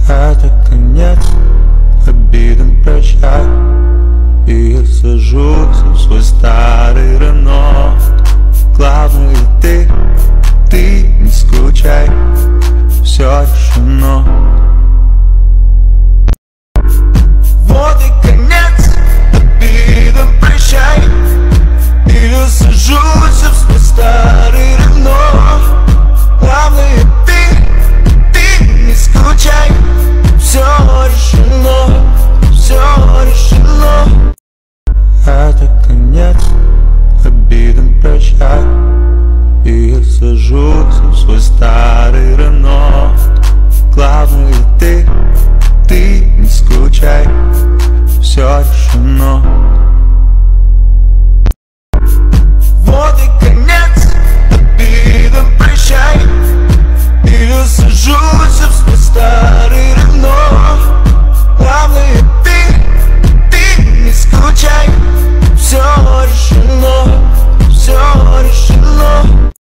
Это конец, обиден прощай. И я сажусь в свой старый Рено. Главное ты не скучай, все решено.